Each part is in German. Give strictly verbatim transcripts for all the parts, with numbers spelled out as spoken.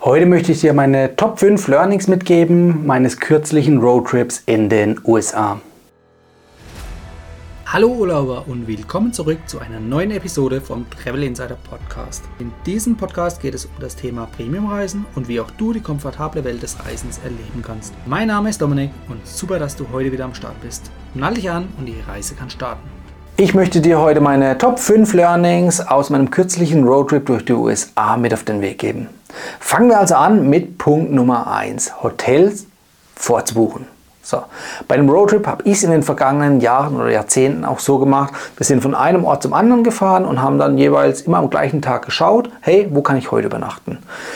Heute möchte ich dir meine Top fünf Learnings mitgeben meines kürzlichen Roadtrips in den U S A. Hallo Urlauber und willkommen zurück zu einer neuen Episode vom Travel Insider Podcast. In diesem Podcast geht es um das Thema Premiumreisen und wie auch du die komfortable Welt des Reisens erleben kannst. Mein Name ist Dominik und super, dass du heute wieder am Start bist. Nall dich an und die Reise kann starten. Ich möchte dir heute meine Top fünf Learnings aus meinem kürzlichen Roadtrip durch die U S A mit auf den Weg geben. Fangen wir also an mit Punkt Nummer eins, Hotels vorzubuchen. So. Bei dem Roadtrip habe ich es in den vergangenen Jahren oder Jahrzehnten auch so gemacht. Wir sind von einem Ort zum anderen gefahren und haben dann jeweils immer am gleichen Tag geschaut, hey, wo kann ich heute übernachten?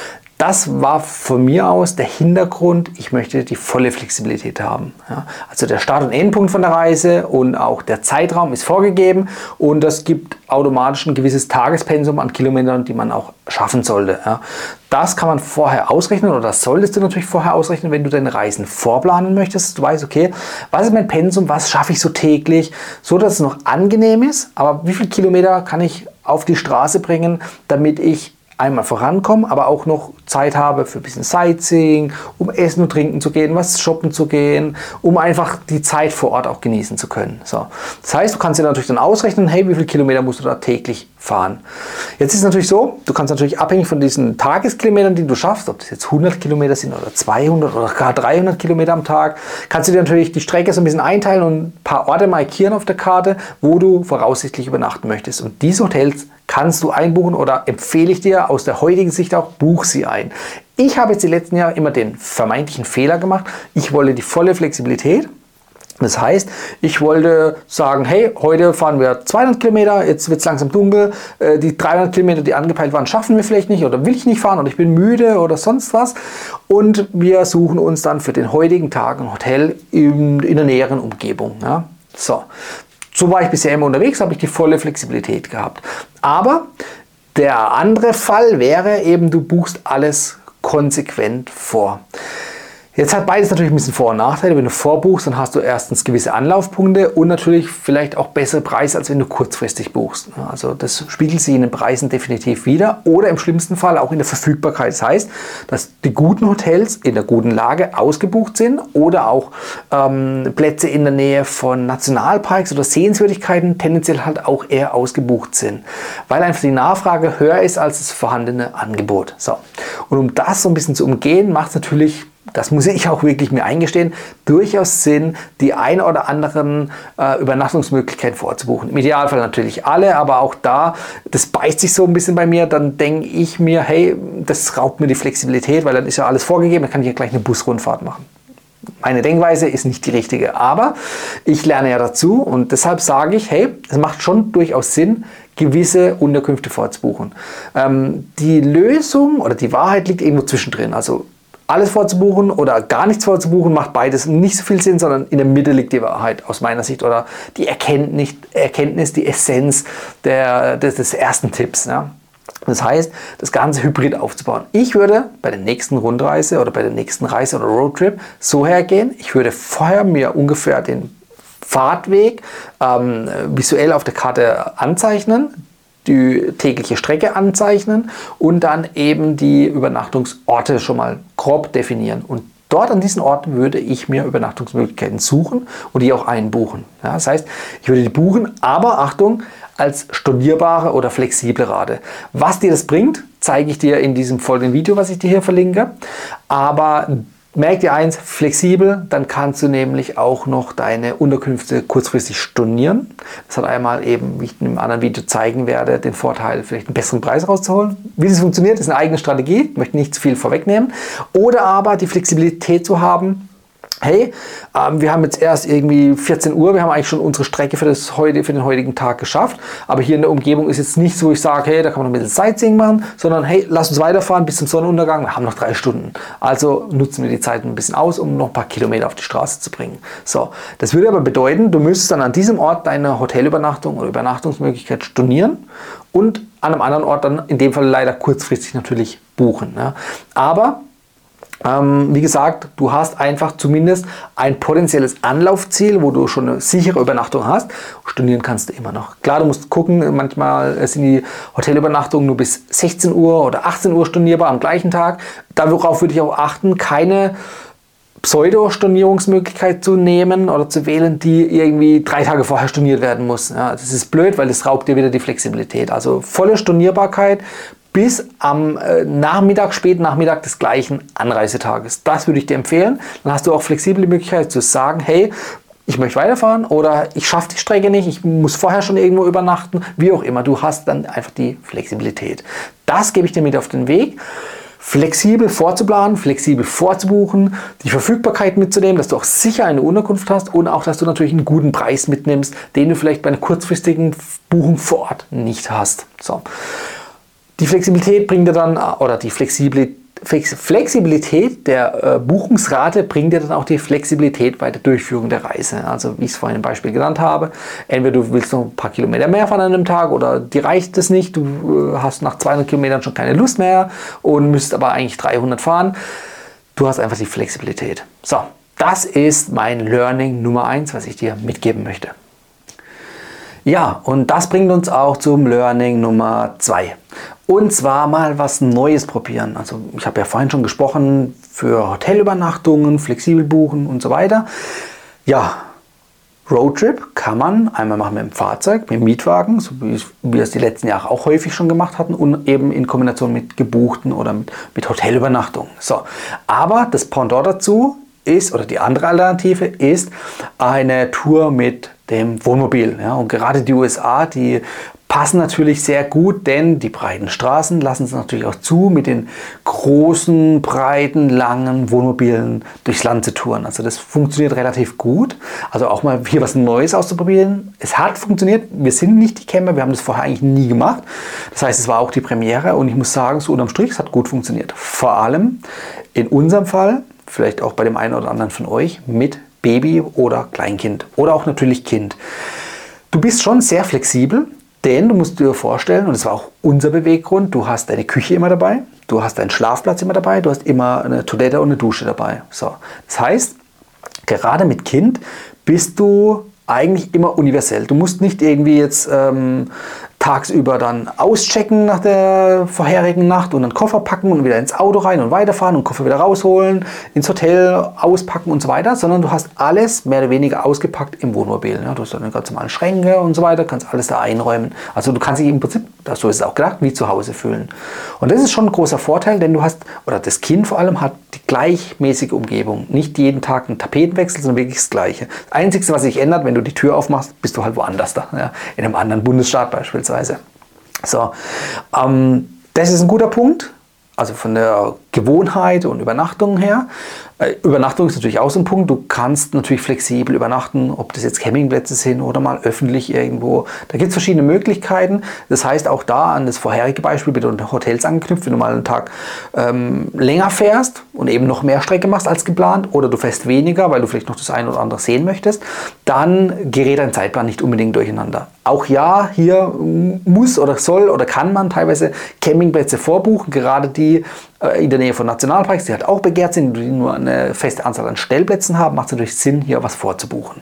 Das war von mir aus der Hintergrund, ich möchte die volle Flexibilität haben. Ja, also der Start- und Endpunkt von der Reise und auch der Zeitraum ist vorgegeben und das gibt automatisch ein gewisses Tagespensum an Kilometern, die man auch schaffen sollte. Ja, das kann man vorher ausrechnen oder das solltest du natürlich vorher ausrechnen, wenn du deine Reisen vorplanen möchtest. Du weißt, okay, was ist mein Pensum, was schaffe ich so täglich, so dass es noch angenehm ist, aber wie viele Kilometer kann ich auf die Straße bringen, damit ich einmal vorankommen, aber auch noch Zeit habe für ein bisschen Sightseeing, um essen und trinken zu gehen, was shoppen zu gehen, um einfach die Zeit vor Ort auch genießen zu können. So. Das heißt, du kannst dir natürlich dann ausrechnen, hey, wie viele Kilometer musst du da täglich fahren. Jetzt ist es natürlich so, du kannst natürlich abhängig von diesen Tageskilometern, die du schaffst, ob das jetzt hundert Kilometer sind oder zweihundert oder gar dreihundert Kilometer am Tag, kannst du dir natürlich die Strecke so ein bisschen einteilen und ein paar Orte markieren auf der Karte, wo du voraussichtlich übernachten möchtest. Und diese Hotels kannst du einbuchen oder empfehle ich dir aus der heutigen Sicht auch, buch sie ein. Ich habe jetzt die letzten Jahre immer den vermeintlichen Fehler gemacht. Ich wollte die volle Flexibilität. Das heißt, ich wollte sagen, hey, heute fahren wir zweihundert Kilometer, jetzt wird es langsam dunkel, die dreihundert Kilometer, die angepeilt waren, schaffen wir vielleicht nicht oder will ich nicht fahren oder ich bin müde oder sonst was. Und wir suchen uns dann für den heutigen Tag ein Hotel in, in der näheren Umgebung. Ja? So. So war ich bisher immer unterwegs, habe ich die volle Flexibilität gehabt. Aber der andere Fall wäre eben, du buchst alles konsequent vor. Jetzt hat beides natürlich ein bisschen Vor- und Nachteile. Wenn du vorbuchst, dann hast du erstens gewisse Anlaufpunkte und natürlich vielleicht auch bessere Preise, als wenn du kurzfristig buchst. Also das spiegelt sich in den Preisen definitiv wider oder im schlimmsten Fall auch in der Verfügbarkeit. Das heißt, dass die guten Hotels in der guten Lage ausgebucht sind oder auch ähm, Plätze in der Nähe von Nationalparks oder Sehenswürdigkeiten tendenziell halt auch eher ausgebucht sind, weil einfach die Nachfrage höher ist als das vorhandene Angebot. So. Und um das so ein bisschen zu umgehen, macht es natürlich, das muss ich auch wirklich mir eingestehen, durchaus Sinn, die ein oder anderen äh, Übernachtungsmöglichkeiten vorzubuchen. Im Idealfall natürlich alle, aber auch da, das beißt sich so ein bisschen bei mir, dann denke ich mir, hey, das raubt mir die Flexibilität, weil dann ist ja alles vorgegeben, dann kann ich ja gleich eine Busrundfahrt machen. Meine Denkweise ist nicht die richtige, aber ich lerne ja dazu und deshalb sage ich, hey, es macht schon durchaus Sinn, gewisse Unterkünfte vorzubuchen. Ähm, die Lösung oder die Wahrheit liegt irgendwo zwischendrin, also alles vorzubuchen oder gar nichts vorzubuchen, macht beides nicht so viel Sinn, sondern in der Mitte liegt die Wahrheit aus meiner Sicht oder die Erkenntnis, Erkenntnis die Essenz der, des, des ersten Tipps. Ja. Das heißt, das Ganze hybrid aufzubauen. Ich würde bei der nächsten Rundreise oder bei der nächsten Reise oder Roadtrip so hergehen, ich würde vorher mir ungefähr den Fahrtweg ähm, visuell auf der Karte anzeichnen, die tägliche Strecke anzeichnen und dann eben die Übernachtungsorte schon mal grob definieren. Und dort an diesen Orten würde ich mir Übernachtungsmöglichkeiten suchen und die auch einbuchen. Ja, das heißt, ich würde die buchen, aber Achtung, als stornierbare oder flexible Rate. Was dir das bringt, zeige ich dir in diesem folgenden Video, was ich dir hier verlinke. Aber merk dir eins, flexibel, dann kannst du nämlich auch noch deine Unterkünfte kurzfristig stornieren. Das hat einmal eben, wie ich in einem anderen Video zeigen werde, den Vorteil, vielleicht einen besseren Preis rauszuholen. Wie das funktioniert, ist eine eigene Strategie, ich möchte nicht zu viel vorwegnehmen. Oder aber die Flexibilität zu haben, hey, ähm, wir haben jetzt erst irgendwie vierzehn Uhr, wir haben eigentlich schon unsere Strecke für, das heute, für den heutigen Tag geschafft, aber hier in der Umgebung ist jetzt nicht so, ich sage, hey, da kann man noch ein bisschen Sightseeing machen, sondern hey, lass uns weiterfahren bis zum Sonnenuntergang, wir haben noch drei Stunden. Also nutzen wir die Zeit ein bisschen aus, um noch ein paar Kilometer auf die Straße zu bringen. So, das würde aber bedeuten, du müsstest dann an diesem Ort deine Hotelübernachtung oder Übernachtungsmöglichkeit stornieren und an einem anderen Ort dann in dem Fall leider kurzfristig natürlich buchen. Ja. Aber Ähm, wie gesagt, du hast einfach zumindest ein potenzielles Anlaufziel, wo du schon eine sichere Übernachtung hast. Stornieren kannst du immer noch. Klar, du musst gucken, manchmal sind die Hotelübernachtungen nur bis sechzehn Uhr oder achtzehn Uhr stornierbar am gleichen Tag. Darauf würde ich auch achten, keine Pseudo-Stornierungsmöglichkeit zu nehmen oder zu wählen, die irgendwie drei Tage vorher storniert werden muss. Ja, das ist blöd, weil das raubt dir wieder die Flexibilität. Also volle Stornierbarkeit bis am äh, Nachmittag, späten Nachmittag des gleichen Anreisetages. Das würde ich dir empfehlen. Dann hast du auch flexible Möglichkeit zu sagen, hey, ich möchte weiterfahren oder ich schaffe die Strecke nicht, ich muss vorher schon irgendwo übernachten, wie auch immer. Du hast dann einfach die Flexibilität. Das gebe ich dir mit auf den Weg. Flexibel vorzuplanen, flexibel vorzubuchen, die Verfügbarkeit mitzunehmen, dass du auch sicher eine Unterkunft hast und auch, dass du natürlich einen guten Preis mitnimmst, den du vielleicht bei einer kurzfristigen Buchung vor Ort nicht hast. So. Die Flexibilität bringt dir dann, oder die Flexibilität, Flexibilität der äh, Buchungsrate bringt dir dann auch die Flexibilität bei der Durchführung der Reise. Also wie ich es vorhin im Beispiel genannt habe, entweder du willst noch ein paar Kilometer mehr fahren an einem Tag oder dir reicht es nicht, du äh, hast nach zweihundert Kilometern schon keine Lust mehr und müsst aber eigentlich dreihundert fahren. Du hast einfach die Flexibilität. So, das ist mein Learning Nummer eins, was ich dir mitgeben möchte. Ja, und das bringt uns auch zum Learning Nummer zwei. Und zwar mal was Neues probieren. Also ich habe ja vorhin schon gesprochen für Hotelübernachtungen, flexibel buchen und so weiter. Ja, Roadtrip kann man einmal machen mit dem Fahrzeug, mit dem Mietwagen, so wie wir es die letzten Jahre auch häufig schon gemacht hatten und eben in Kombination mit gebuchten oder mit, mit Hotelübernachtungen. So, aber das Pendant dazu ist, oder die andere Alternative ist eine Tour mit dem Wohnmobil. Ja, und gerade die U S A, die passen natürlich sehr gut, denn die breiten Straßen lassen es natürlich auch zu, mit den großen, breiten, langen Wohnmobilen durchs Land zu touren. Also das funktioniert relativ gut. Also auch mal hier was Neues auszuprobieren. Es hat funktioniert. Wir sind nicht die Camper, wir haben das vorher eigentlich nie gemacht. Das heißt, es war auch die Premiere und ich muss sagen, so unterm Strich, es hat gut funktioniert. Vor allem in unserem Fall, vielleicht auch bei dem einen oder anderen von euch, mit Baby oder Kleinkind oder auch natürlich Kind. Du bist schon sehr flexibel, denn du musst dir vorstellen, und das war auch unser Beweggrund, du hast deine Küche immer dabei, du hast deinen Schlafplatz immer dabei, du hast immer eine Toilette und eine Dusche dabei. So, das heißt, gerade mit Kind bist du eigentlich immer universell. Du musst nicht irgendwie jetzt ähm, tagsüber dann auschecken nach der vorherigen Nacht und dann Koffer packen und wieder ins Auto rein und weiterfahren und Koffer wieder rausholen, ins Hotel auspacken und so weiter, sondern du hast alles mehr oder weniger ausgepackt im Wohnmobil. Ja, du hast dann ganz normale Schränke und so weiter, kannst alles da einräumen. Also du kannst dich im Prinzip, so ist es auch gedacht, wie zu Hause fühlen. Und das ist schon ein großer Vorteil, denn du hast, oder das Kind vor allem hat die gleichmäßige Umgebung. Nicht jeden Tag einen Tapetenwechsel, sondern wirklich das Gleiche. Das Einzige, was sich ändert, wenn du die Tür aufmachst, bist du halt woanders da, ja, in einem anderen Bundesstaat beispielsweise. So, ähm, das ist ein guter Punkt, also von der Gewohnheit und Übernachtung her. Äh, Übernachtung ist natürlich auch so ein Punkt. Du kannst natürlich flexibel übernachten, ob das jetzt Campingplätze sind oder mal öffentlich irgendwo. Da gibt es verschiedene Möglichkeiten. Das heißt, auch da an das vorherige Beispiel mit den Hotels angeknüpft, wenn du mal einen Tag ähm, länger fährst und eben noch mehr Strecke machst als geplant oder du fährst weniger, weil du vielleicht noch das eine oder andere sehen möchtest, dann gerät dein Zeitplan nicht unbedingt durcheinander. Auch ja, hier muss oder soll oder kann man teilweise Campingplätze vorbuchen, gerade die äh, in der Nähe von Nationalparks, die halt auch begehrt sind, die nur eine feste Anzahl an Stellplätzen haben, macht es natürlich Sinn, hier was vorzubuchen.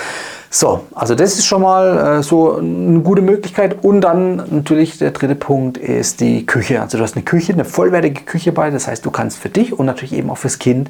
So, also das ist schon mal äh, so eine gute Möglichkeit. Und dann natürlich der dritte Punkt ist die Küche. Also du hast eine Küche, eine vollwertige Küche bei. Das heißt, du kannst für dich und natürlich eben auch fürs Kind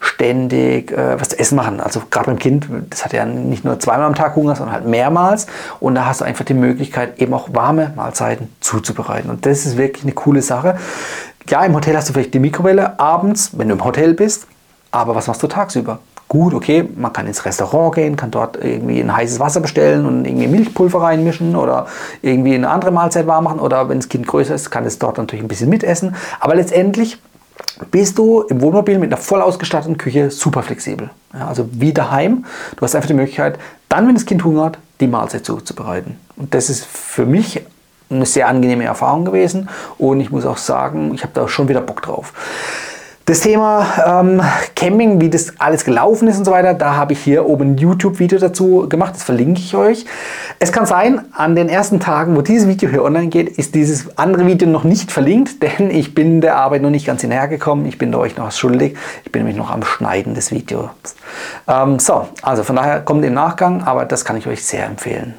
ständig äh, was zu essen machen. Also gerade beim Kind, das hat ja nicht nur zweimal am Tag Hunger, sondern halt mehrmals. Und da hast du einfach die Möglichkeit, eben auch warme Mahlzeiten zuzubereiten. Und das ist wirklich eine coole Sache. Ja, im Hotel hast du vielleicht die Mikrowelle abends, wenn du im Hotel bist. Aber was machst du tagsüber? Gut, okay, man kann ins Restaurant gehen, kann dort irgendwie ein heißes Wasser bestellen und irgendwie Milchpulver reinmischen oder irgendwie eine andere Mahlzeit warm machen. Oder wenn das Kind größer ist, kann es dort natürlich ein bisschen mitessen. Aber letztendlich bist du im Wohnmobil mit einer voll ausgestatteten Küche super flexibel. Ja, also wie daheim. Du hast einfach die Möglichkeit, dann, wenn das Kind Hunger hat, die Mahlzeit zuzubereiten. Und das ist für mich eine sehr angenehme Erfahrung gewesen. Und ich muss auch sagen, ich habe da schon wieder Bock drauf. Das Thema ähm, Camping, wie das alles gelaufen ist und so weiter, da habe ich hier oben ein YouTube-Video dazu gemacht, das verlinke ich euch. Es kann sein, an den ersten Tagen, wo dieses Video hier online geht, ist dieses andere Video noch nicht verlinkt, denn ich bin der Arbeit noch nicht ganz hinterhergekommen. Ich bin da euch noch was schuldig. Ich bin nämlich noch am Schneiden des Videos. Ähm, so, also von daher kommt im Nachgang, aber das kann ich euch sehr empfehlen.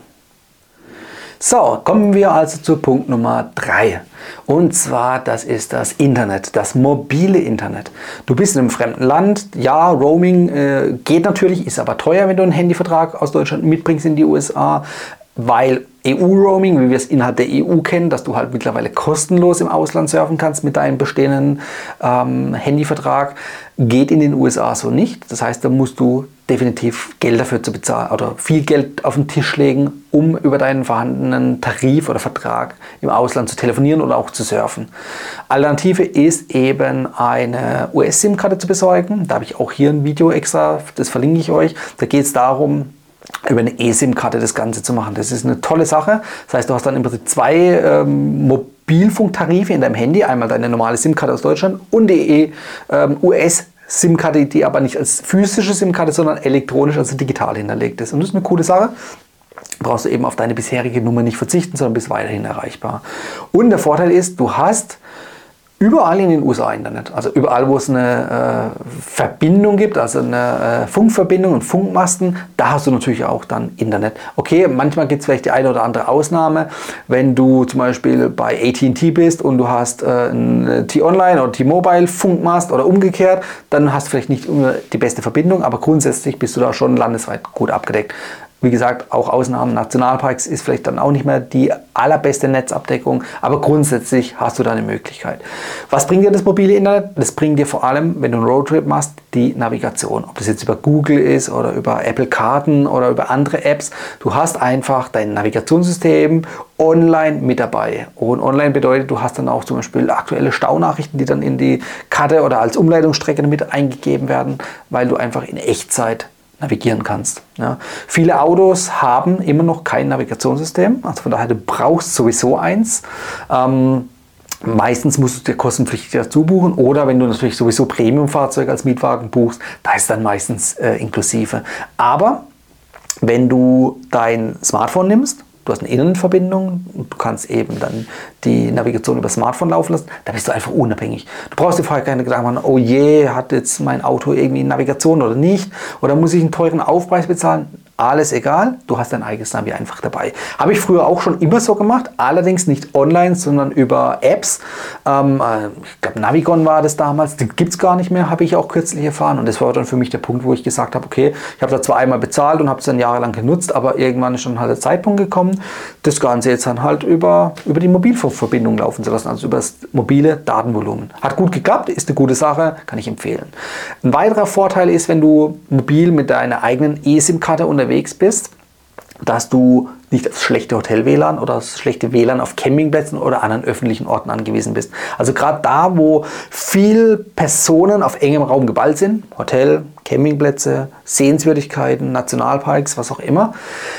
So, kommen wir also zu Punkt Nummer drei. Und zwar, das ist das Internet, das mobile Internet. Du bist in einem fremden Land, ja, Roaming äh, geht natürlich, ist aber teuer, wenn du einen Handyvertrag aus Deutschland mitbringst in die U S A, weil E U-Roaming, wie wir es innerhalb der E U kennen, dass du halt mittlerweile kostenlos im Ausland surfen kannst mit deinem bestehenden ähm, Handyvertrag, geht in den U S A so nicht. Das heißt, da musst du definitiv Geld dafür zu bezahlen oder viel Geld auf den Tisch legen, um über deinen vorhandenen Tarif oder Vertrag im Ausland zu telefonieren oder auch zu surfen. Alternative ist eben eine U S-SIM-Karte zu besorgen. Da habe ich auch hier ein Video extra, das verlinke ich euch. Da geht es darum, über eine eSIM-Karte das Ganze zu machen. Das ist eine tolle Sache. Das heißt, du hast dann im Prinzip zwei ähm, Mobilfunktarife in deinem Handy. Einmal deine normale SIM-Karte aus Deutschland und die ähm, U S-SIM-Karte, die aber nicht als physische SIM-Karte, sondern elektronisch, also digital hinterlegt ist. Und das ist eine coole Sache. Brauchst du eben auf deine bisherige Nummer nicht verzichten, sondern bist weiterhin erreichbar. Und der Vorteil ist, du hast überall in den U S A Internet, also überall, wo es eine äh, Verbindung gibt, also eine äh, Funkverbindung und Funkmasten, da hast du natürlich auch dann Internet. Okay, manchmal gibt es vielleicht die eine oder andere Ausnahme, wenn du zum Beispiel bei A T and T bist und du hast äh, ein T-Online oder T-Mobile Funkmast oder umgekehrt, dann hast du vielleicht nicht immer die beste Verbindung, aber grundsätzlich bist du da schon landesweit gut abgedeckt. Wie gesagt, auch Ausnahmen, Nationalparks ist vielleicht dann auch nicht mehr die allerbeste Netzabdeckung, aber grundsätzlich hast du da eine Möglichkeit. Was bringt dir das mobile Internet? Das bringt dir vor allem, wenn du einen Roadtrip machst, die Navigation. Ob das jetzt über Google ist oder über Apple Karten oder über andere Apps. Du hast einfach dein Navigationssystem online mit dabei. Und online bedeutet, du hast dann auch zum Beispiel aktuelle Staunachrichten, die dann in die Karte oder als Umleitungsstrecke mit eingegeben werden, weil du einfach in Echtzeit navigieren kannst. Ja. Viele Autos haben immer noch kein Navigationssystem, also von daher, du brauchst sowieso eins. Ähm, meistens musst du dir kostenpflichtig dazu buchen oder wenn du natürlich sowieso Premium-Fahrzeuge als Mietwagen buchst, da ist dann meistens äh, inklusive. Aber wenn du dein Smartphone nimmst, du hast eine Internetverbindung und du kannst eben dann die Navigation über das Smartphone laufen lassen, da bist du einfach unabhängig. Du brauchst dir vorher keine Gedanken machen, oh je, hat jetzt mein Auto irgendwie Navigation oder nicht? Oder muss ich einen teuren Aufpreis bezahlen? Alles egal, du hast dein eigenes Navi einfach dabei. Habe ich früher auch schon immer so gemacht, allerdings nicht online, sondern über Apps. Ähm, ich glaube, Navigon war das damals, die gibt es gar nicht mehr, habe ich auch kürzlich erfahren. Und das war dann für mich der Punkt, wo ich gesagt habe, okay, ich habe da zwar einmal bezahlt und habe es dann jahrelang genutzt, aber irgendwann ist dann halt der Zeitpunkt gekommen, das Ganze jetzt dann halt über, über die Mobilfunkverbindung laufen zu lassen, also über das mobile Datenvolumen. Hat gut geklappt, ist eine gute Sache, kann ich empfehlen. Ein weiterer Vorteil ist, wenn du mobil mit deiner eigenen eSIM-Karte unterwegs bist, dass du nicht auf schlechte Hotel-W L A N oder auf schlechte W L A N auf Campingplätzen oder anderen öffentlichen Orten angewiesen bist. Also gerade da, wo viele Personen auf engem Raum geballt sind, Hotel, Campingplätze, Sehenswürdigkeiten, Nationalparks, was auch immer,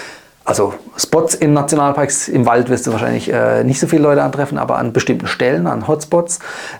also Spots in Nationalparks, im Wald wirst du wahrscheinlich äh, nicht so viele Leute antreffen, aber an bestimmten Stellen, an Hotspots,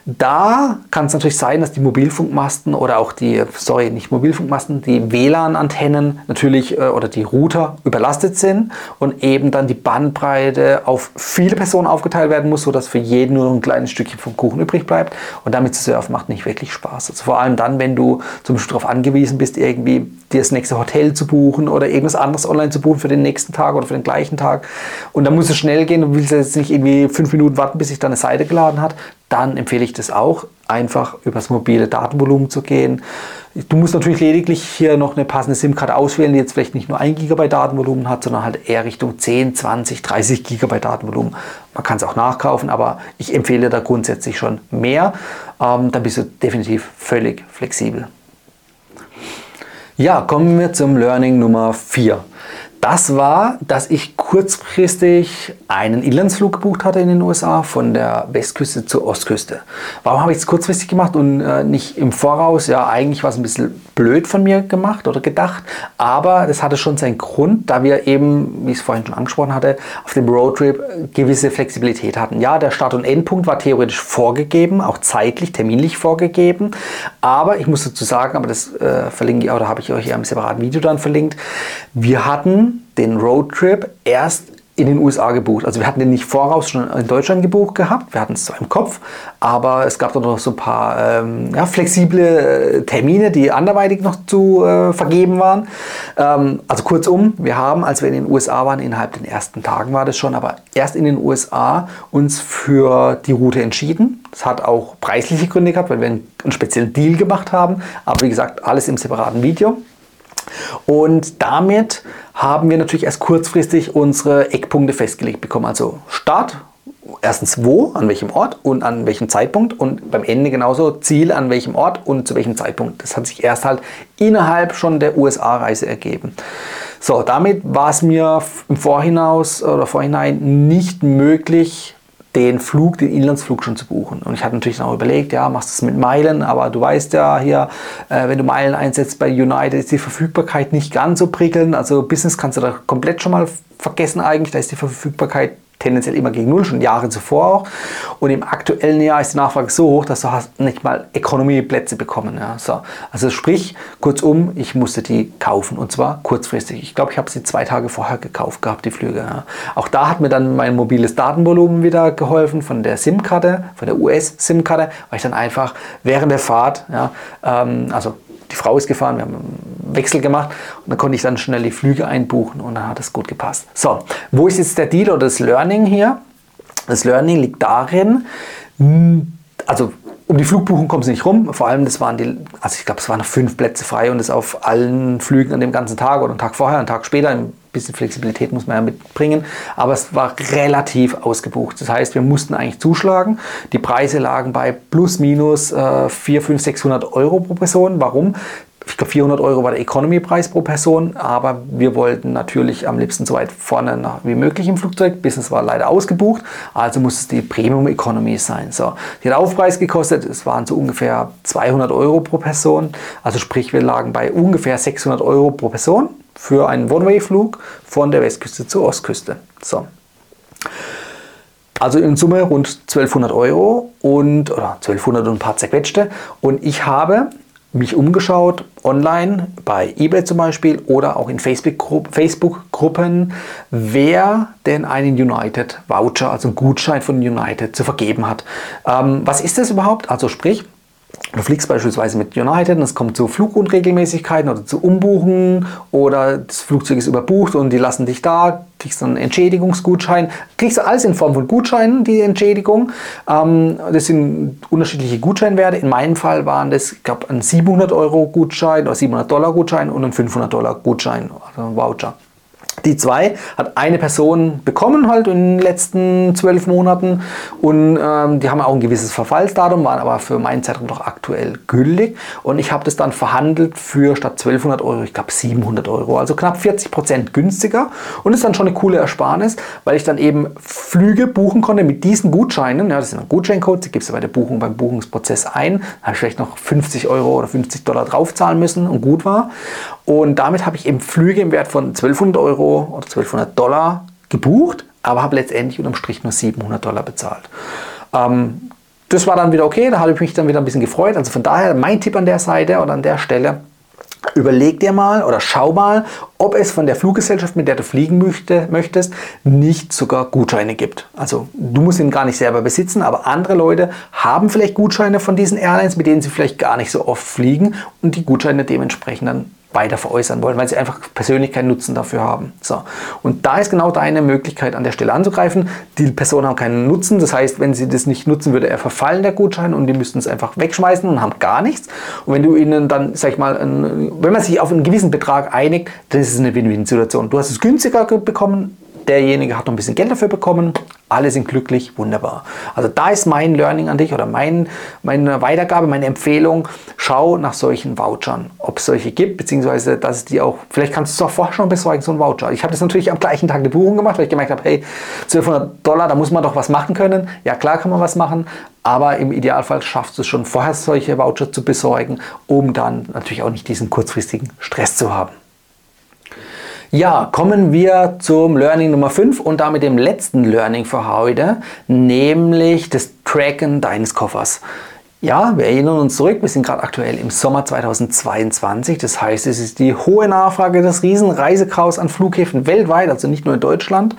da kann es natürlich sein, dass die Mobilfunkmasten oder auch die, sorry, nicht Mobilfunkmasten, die W L A N-Antennen natürlich äh, oder die Router überlastet sind und eben dann die Bandbreite auf viele Personen aufgeteilt werden muss, sodass für jeden nur noch ein kleines Stückchen vom Kuchen übrig bleibt und damit zu surfen macht nicht wirklich Spaß. Also vor allem dann, wenn du zum Beispiel darauf angewiesen bist, irgendwie dir das nächste Hotel zu buchen oder irgendwas anderes online zu buchen für den nächsten Tag oder für den gleichen Tag und dann muss es schnell gehen und willst jetzt nicht irgendwie fünf Minuten warten, bis sich deine Seite geladen hat, dann empfehle ich das auch, einfach übers mobile Datenvolumen zu gehen. Du musst natürlich lediglich hier noch eine passende SIM-Karte auswählen, die jetzt vielleicht nicht nur ein Gigabyte Datenvolumen hat, sondern halt eher Richtung zehn, zwanzig, dreißig Gigabyte Datenvolumen. Man kann es auch nachkaufen, aber ich empfehle da grundsätzlich schon mehr. Ähm, dann bist du definitiv völlig flexibel. Ja, kommen wir zum Learning Nummer vier. Das war, dass ich kurzfristig einen Inlandsflug gebucht hatte in den U S A von der Westküste zur Ostküste. Warum habe ich es kurzfristig gemacht und äh, nicht im Voraus? Ja, eigentlich war es ein bisschen blöd von mir gemacht oder gedacht, aber das hatte schon seinen Grund, da wir eben, wie ich es vorhin schon angesprochen hatte, auf dem Roadtrip gewisse Flexibilität hatten. Ja, der Start- und Endpunkt war theoretisch vorgegeben, auch zeitlich, terminlich vorgegeben, aber ich muss dazu sagen, aber das äh, verlinke ich, oder habe ich euch ja im separaten Video dann verlinkt, wir hatten den Roadtrip erst in den U S A gebucht. Also wir hatten den nicht voraus schon in Deutschland gebucht gehabt. Wir hatten es zwar im Kopf, aber es gab dann noch so ein paar ähm, ja, flexible Termine, die anderweitig noch zu äh, vergeben waren. Ähm, also kurzum, wir haben, als wir in den U S A waren, innerhalb den ersten Tagen war das schon, aber erst in den U S A uns für die Route entschieden. Das hat auch preisliche Gründe gehabt, weil wir einen, einen speziellen Deal gemacht haben. Aber wie gesagt, alles im separaten Video. Und damit haben wir natürlich erst kurzfristig unsere Eckpunkte festgelegt bekommen. Also Start, erstens wo, an welchem Ort und an welchem Zeitpunkt und beim Ende genauso Ziel an welchem Ort und zu welchem Zeitpunkt. Das hat sich erst halt innerhalb schon der U S A-Reise ergeben. So, damit war es mir im Vorhinaus oder Vorhinein nicht möglich, den Flug, den Inlandsflug schon zu buchen. Und ich hatte natürlich noch überlegt, ja, machst du es mit Meilen, aber du weißt ja hier, äh, wenn du Meilen einsetzt bei United, ist die Verfügbarkeit nicht ganz so prickelnd. Also Business kannst du da komplett schon mal vergessen eigentlich, da ist die Verfügbarkeit tendenziell immer gegen Null, schon Jahre zuvor auch. Und im aktuellen Jahr ist die Nachfrage so hoch, dass du hast nicht mal Economy-Plätze bekommen. Ja, so. Also sprich, kurzum, ich musste die kaufen und zwar kurzfristig. Ich glaube, ich habe sie zwei Tage vorher gekauft gehabt, die Flüge. Ja. Auch da hat mir dann mein mobiles Datenvolumen wieder geholfen von der SIM-Karte, von der U S-SIM-Karte, weil ich dann einfach während der Fahrt, ja, ähm, also die Frau ist gefahren, wir haben einen Wechsel gemacht und dann konnte ich dann schnell die Flüge einbuchen und dann hat es gut gepasst. So, wo ist jetzt der Deal oder das Learning hier? Das Learning liegt darin, also um die Flugbuchung kommt es nicht rum, vor allem das waren die, also ich glaube es waren noch fünf Plätze frei und das auf allen Flügen an dem ganzen Tag oder einen Tag vorher, einen Tag später, ein bisschen Flexibilität muss man ja mitbringen, aber es war relativ ausgebucht. Das heißt, wir mussten eigentlich zuschlagen. Die Preise lagen bei plus minus äh, vierhundert, fünfhundert, sechshundert Euro pro Person. Warum? Ich glaube, vierhundert Euro war der Economy-Preis pro Person, aber wir wollten natürlich am liebsten so weit vorne wie möglich im Flugzeug. Business war leider ausgebucht, also musste es die Premium Economy sein. So, die hat Aufpreis gekostet, es waren so ungefähr zweihundert Euro pro Person, also sprich, wir lagen bei ungefähr sechshundert Euro pro Person für einen One-Way-Flug von der Westküste zur Ostküste. So. Also in Summe rund zwölfhundert Euro und, oder zwölfhundert und ein paar zerquetschte. Und ich habe mich umgeschaut, online, bei eBay zum Beispiel oder auch in Facebook-Gruppen, wer denn einen United-Voucher, also einen Gutschein von United zu vergeben hat. Ähm, was ist das überhaupt? Also sprich, du fliegst beispielsweise mit United und es kommt zu Flugunregelmäßigkeiten oder zu Umbuchen oder das Flugzeug ist überbucht und die lassen dich da, kriegst dann einen Entschädigungsgutschein. Kriegst du alles in Form von Gutscheinen, die Entschädigung. Ähm, das sind unterschiedliche Gutscheinwerte. In meinem Fall waren das, ich glaube, ein siebenhundert Euro Gutschein oder siebenhundert Dollar Gutschein und ein fünfhundert Dollar Gutschein, also ein Voucher. Die zwei hat eine Person bekommen halt in den letzten zwölf Monaten und ähm, die haben auch ein gewisses Verfallsdatum, waren aber für meinen Zeitraum noch aktuell gültig und ich habe das dann verhandelt für statt zwölfhundert Euro, ich glaube siebenhundert Euro, also knapp vierzig Prozent günstiger und ist dann schon eine coole Ersparnis, weil ich dann eben Flüge buchen konnte mit diesen Gutscheinen, ja, das sind Gutscheincodes, die gibst du bei der Buchung beim Buchungsprozess ein, da habe ich vielleicht noch fünfzig Euro oder fünfzig Dollar draufzahlen müssen und gut war und damit habe ich eben Flüge im Wert von zwölfhundert Euro oder zwölfhundert Dollar gebucht, aber habe letztendlich unterm Strich nur siebenhundert Dollar bezahlt. Ähm, das war dann wieder okay, da habe ich mich dann wieder ein bisschen gefreut. Also von daher mein Tipp an der Seite oder an der Stelle, überleg dir mal oder schau mal, ob es von der Fluggesellschaft, mit der du fliegen möchte, möchtest, nicht sogar Gutscheine gibt. Also du musst ihn gar nicht selber besitzen, aber andere Leute haben vielleicht Gutscheine von diesen Airlines, mit denen sie vielleicht gar nicht so oft fliegen und die Gutscheine dementsprechend dann weiter veräußern wollen, weil sie einfach persönlich keinen Nutzen dafür haben. So. Und da ist genau deine Möglichkeit, an der Stelle anzugreifen. Die Personen haben keinen Nutzen, das heißt, wenn sie das nicht nutzen, würde er verfallen, der Gutschein, und die müssten es einfach wegschmeißen und haben gar nichts. Und wenn du ihnen dann, sag ich mal, ein, wenn man sich auf einen gewissen Betrag einigt, dann ist es eine Win-Win-Situation. Du hast es günstiger bekommen, derjenige hat noch ein bisschen Geld dafür bekommen, alle sind glücklich, wunderbar. Also da ist mein Learning an dich oder mein, meine Weitergabe, meine Empfehlung, schau nach solchen Vouchern, ob es solche gibt, beziehungsweise dass es die auch, vielleicht kannst du es auch vorher schon besorgen, so ein Voucher. Ich habe das natürlich am gleichen Tag eine Buchung gemacht, weil ich gemerkt habe, hey, zwölfhundert Dollar, da muss man doch was machen können. Ja, klar kann man was machen, aber im Idealfall schaffst du es schon vorher, solche Voucher zu besorgen, um dann natürlich auch nicht diesen kurzfristigen Stress zu haben. Ja, kommen wir zum Learning Nummer fünf und damit dem letzten Learning für heute, nämlich das Tracken deines Koffers. Ja, wir erinnern uns zurück, wir sind gerade aktuell im Sommer zweitausendzweiundzwanzig, das heißt, es ist die hohe Nachfrage des Riesenreisechaos an Flughäfen weltweit, also nicht nur in Deutschland.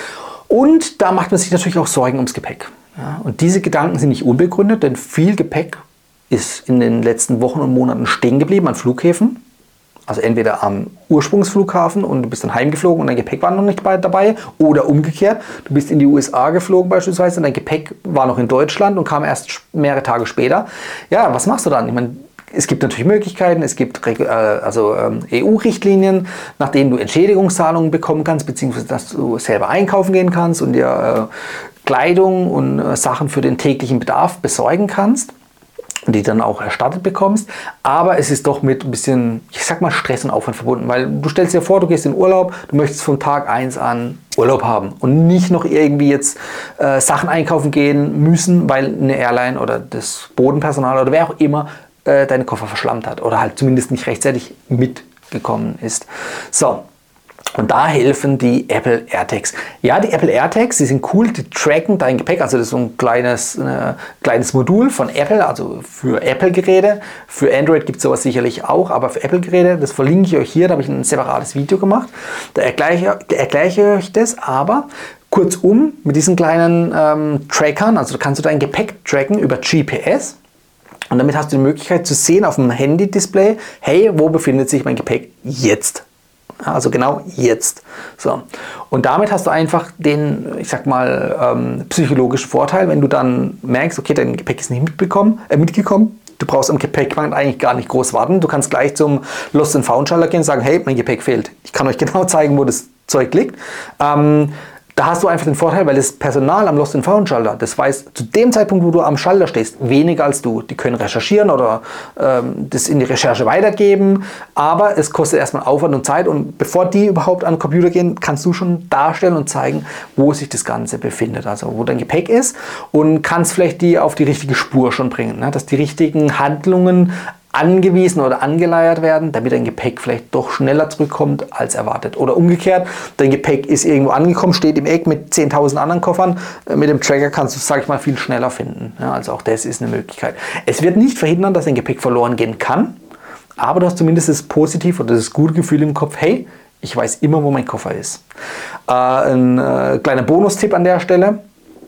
Und da macht man sich natürlich auch Sorgen ums Gepäck. Ja, und diese Gedanken sind nicht unbegründet, denn viel Gepäck ist in den letzten Wochen und Monaten stehen geblieben an Flughäfen. Also entweder am Ursprungsflughafen und du bist dann heimgeflogen und dein Gepäck war noch nicht dabei, oder umgekehrt, du bist in die U S A geflogen beispielsweise und dein Gepäck war noch in Deutschland und kam erst mehrere Tage später. Ja, was machst du dann? Ich meine, es gibt natürlich Möglichkeiten, es gibt äh, also ähm, E U-Richtlinien, nach denen du Entschädigungszahlungen bekommen kannst, beziehungsweise dass du selber einkaufen gehen kannst und dir äh, Kleidung und äh, Sachen für den täglichen Bedarf besorgen kannst, die dann auch erstattet bekommst, aber es ist doch mit ein bisschen, ich sag mal, Stress und Aufwand verbunden, weil du stellst dir vor, du gehst in Urlaub, du möchtest von Tag eins an Urlaub haben und nicht noch irgendwie jetzt äh, Sachen einkaufen gehen müssen, weil eine Airline oder das Bodenpersonal oder wer auch immer äh, deine Koffer verschlammt hat oder halt zumindest nicht rechtzeitig mitgekommen ist. So. Und da helfen die Apple AirTags. Ja, die Apple AirTags, die sind cool, die tracken dein Gepäck. Also das ist so ein kleines, äh, kleines Modul von Apple, also für Apple-Geräte. Für Android gibt es sowas sicherlich auch, aber für Apple-Geräte, das verlinke ich euch hier, da habe ich ein separates Video gemacht. Da erkläre, da erkläre ich euch das, aber kurzum, mit diesen kleinen ähm, Trackern, also kannst du dein Gepäck tracken über G P S. Und damit hast du die Möglichkeit zu sehen auf dem Handy-Display, hey, wo befindet sich mein Gepäck jetzt? Also genau jetzt. So. Und damit hast du einfach den, ich sag mal, ähm, psychologischen Vorteil, wenn du dann merkst, okay, dein Gepäck ist nicht mitbekommen, äh, mitgekommen. Du brauchst am Gepäckband eigentlich gar nicht groß warten. Du kannst gleich zum Lost and Found Schalter gehen und sagen, hey, mein Gepäck fehlt. Ich kann euch genau zeigen, wo das Zeug liegt. Ähm, Da hast du einfach den Vorteil, weil das Personal am Lost and Found Schalter, das weiß zu dem Zeitpunkt, wo du am Schalter stehst, weniger als du. Die können recherchieren oder ähm, das in die Recherche weitergeben, aber es kostet erstmal Aufwand und Zeit und bevor die überhaupt an den Computer gehen, kannst du schon darstellen und zeigen, wo sich das Ganze befindet, also wo dein Gepäck ist und kannst vielleicht die auf die richtige Spur schon bringen, ne? Dass die richtigen Handlungen angewiesen oder angeleiert werden, damit dein Gepäck vielleicht doch schneller zurückkommt als erwartet. Oder umgekehrt, dein Gepäck ist irgendwo angekommen, steht im Eck mit zehntausend anderen Koffern. Mit dem Tracker kannst du es, sag ich mal, viel schneller finden. Ja, also auch das ist eine Möglichkeit. Es wird nicht verhindern, dass dein Gepäck verloren gehen kann, aber du hast zumindest das Positiv oder das gute Gefühl im Kopf, hey, ich weiß immer, wo mein Koffer ist. Äh, ein äh, kleiner Bonustipp an der Stelle.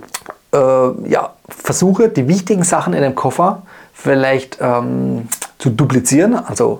Äh, ja, versuche die wichtigen Sachen in dem Koffer vielleicht ähm, zu duplizieren, also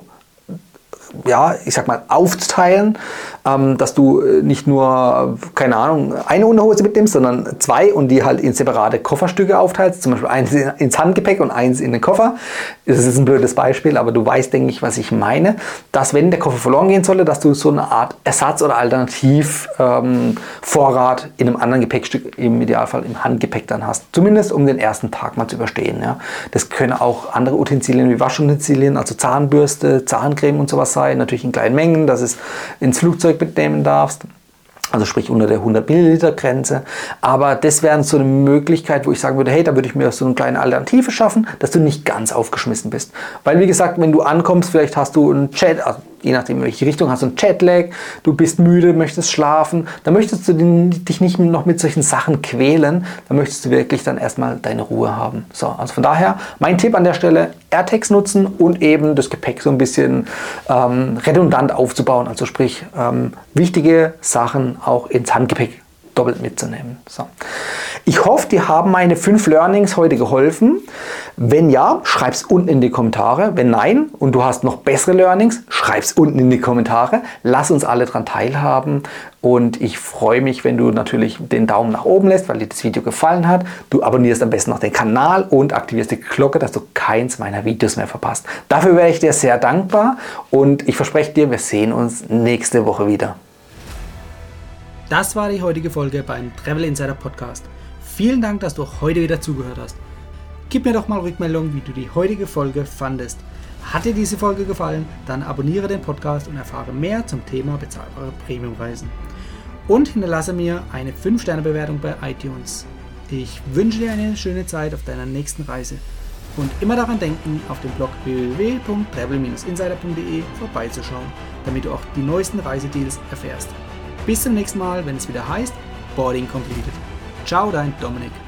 ja, ich sag mal aufzuteilen, ähm, dass du nicht nur, keine Ahnung, eine Unterhose mitnimmst, sondern zwei und die halt in separate Kofferstücke aufteilst, zum Beispiel eins ins Handgepäck und eins in den Koffer. Das ist ein blödes Beispiel, aber du weißt, denke ich, was ich meine, dass wenn der Koffer verloren gehen sollte, dass du so eine Art Ersatz- oder Alternativvorrat ähm, in einem anderen Gepäckstück, im Idealfall im Handgepäck dann hast. Zumindest um den ersten Tag mal zu überstehen. Ja. Das können auch andere Utensilien wie Waschutensilien, also Zahnbürste, Zahncreme und sowas sein, natürlich in kleinen Mengen, dass es ins Flugzeug mitnehmen darfst. Also sprich unter der hundert Milliliter Grenze. Aber das wäre so eine Möglichkeit, wo ich sagen würde, hey, da würde ich mir so eine kleine Alternative schaffen, dass du nicht ganz aufgeschmissen bist. Weil wie gesagt, wenn du ankommst, vielleicht hast du einen Chat, also je nachdem in welche Richtung, hast du einen Jetlag, du bist müde, möchtest schlafen, dann möchtest du dich nicht noch mit solchen Sachen quälen, dann möchtest du wirklich dann erstmal deine Ruhe haben. So, also von daher, mein Tipp an der Stelle, AirTags nutzen und eben das Gepäck so ein bisschen ähm, redundant aufzubauen, also sprich ähm, wichtige Sachen auch ins Handgepäck doppelt mitzunehmen. So. Ich hoffe, dir haben meine fünf Learnings heute geholfen. Wenn ja, schreib es unten in die Kommentare. Wenn nein und du hast noch bessere Learnings, schreib es unten in die Kommentare. Lass uns alle daran teilhaben. Und ich freue mich, wenn du natürlich den Daumen nach oben lässt, weil dir das Video gefallen hat. Du abonnierst am besten noch den Kanal und aktivierst die Glocke, dass du keins meiner Videos mehr verpasst. Dafür wäre ich dir sehr dankbar und ich verspreche dir, wir sehen uns nächste Woche wieder. Das war die heutige Folge beim Travel Insider Podcast. Vielen Dank, dass du auch heute wieder zugehört hast. Gib mir doch mal Rückmeldung, wie du die heutige Folge fandest. Hat dir diese Folge gefallen, dann abonniere den Podcast und erfahre mehr zum Thema bezahlbare Premiumreisen. Und hinterlasse mir eine fünf Sterne Bewertung bei iTunes. Ich wünsche dir eine schöne Zeit auf deiner nächsten Reise. Und immer daran denken, auf dem Blog w w w punkt travel Bindestrich insider punkt de vorbeizuschauen, damit du auch die neuesten Reisedeals erfährst. Bis zum nächsten Mal, wenn es wieder heißt Boarding Completed. Ciao, dein Dominik.